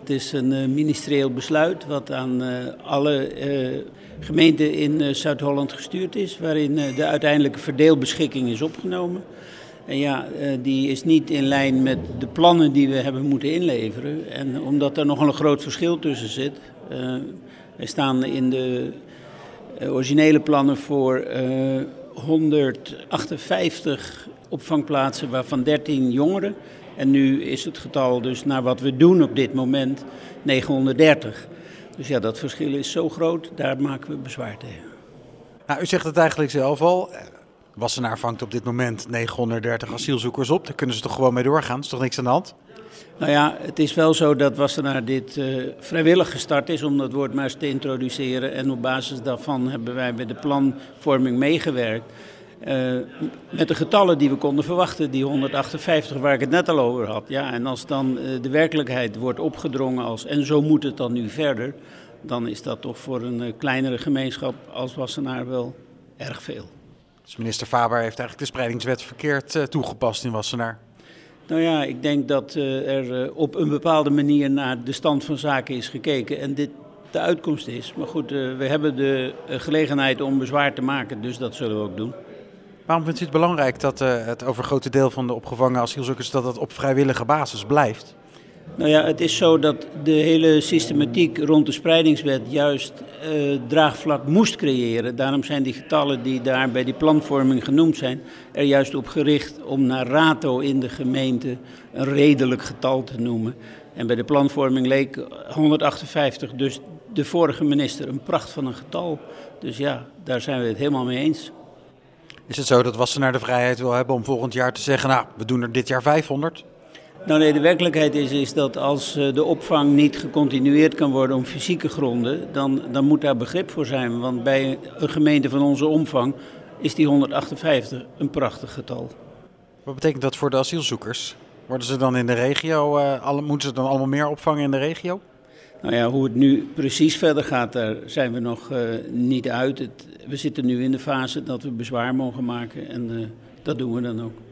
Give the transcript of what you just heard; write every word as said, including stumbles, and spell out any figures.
Het is een uh, ministerieel besluit wat aan uh, alle uh, gemeenten in uh, Zuid-Holland gestuurd is, waarin uh, de uiteindelijke verdeelbeschikking is opgenomen. En ja, uh, die is niet in lijn met de plannen die we hebben moeten inleveren. En omdat er nogal een groot verschil tussen zit. Uh, wij staan in de uh, originele plannen voor uh, honderdachtenvijftig opvangplaatsen, waarvan dertien jongeren. En nu is het getal dus naar wat we doen op dit moment negenhonderddertig. Dus ja, dat verschil is zo groot, daar maken we bezwaar tegen. Nou, u zegt het eigenlijk zelf al. Wassenaar vangt op dit moment negenhonderddertig asielzoekers op. Daar kunnen ze toch gewoon mee doorgaan? Is toch niks aan de hand? Nou ja, het is wel zo dat Wassenaar dit uh, vrijwillig gestart is om dat woord maar eens te introduceren. En op basis daarvan hebben wij bij de planvorming meegewerkt. Uh, met de getallen die we konden verwachten, die honderdachtenvijftig waar ik het net al over had. Ja, en als dan uh, de werkelijkheid wordt opgedrongen als en zo moet het dan nu verder, dan is dat toch voor een uh, kleinere gemeenschap als Wassenaar wel erg veel. Dus minister Faber heeft eigenlijk de spreidingswet verkeerd uh, toegepast in Wassenaar. Nou ja, ik denk dat uh, er uh, op een bepaalde manier naar de stand van zaken is gekeken en dit de uitkomst is. Maar goed, uh, we hebben de uh, gelegenheid om bezwaar te maken, dus dat zullen we ook doen. Waarom vindt u het belangrijk dat uh, het overgrote deel van de opgevangen asielzoekers dat dat op vrijwillige basis blijft? Nou ja, het is zo dat de hele systematiek rond de spreidingswet juist uh, draagvlak moest creëren. Daarom zijn die getallen die daar bij die planvorming genoemd zijn, er juist op gericht om naar rato in de gemeente een redelijk getal te noemen. En bij de planvorming leek honderdachtenvijftig, dus de vorige minister, een pracht van een getal. Dus ja, daar zijn we het helemaal mee eens. Is het zo dat Wassenaar de vrijheid wil hebben om volgend jaar te zeggen, nou, we doen er dit jaar vijfhonderd? Nou nee, de werkelijkheid is, is dat als de opvang niet gecontinueerd kan worden om fysieke gronden, dan, dan moet daar begrip voor zijn. Want bij een gemeente van onze omvang is die honderdachtenvijftig een prachtig getal. Wat betekent dat voor de asielzoekers? Worden ze dan in de regio, uh, alle, moeten ze dan allemaal meer opvangen in de regio? Nou ja, hoe het nu precies verder gaat, daar zijn we nog uh, niet uit. Het, we zitten nu in de fase dat we bezwaar mogen maken en uh, dat doen we dan ook.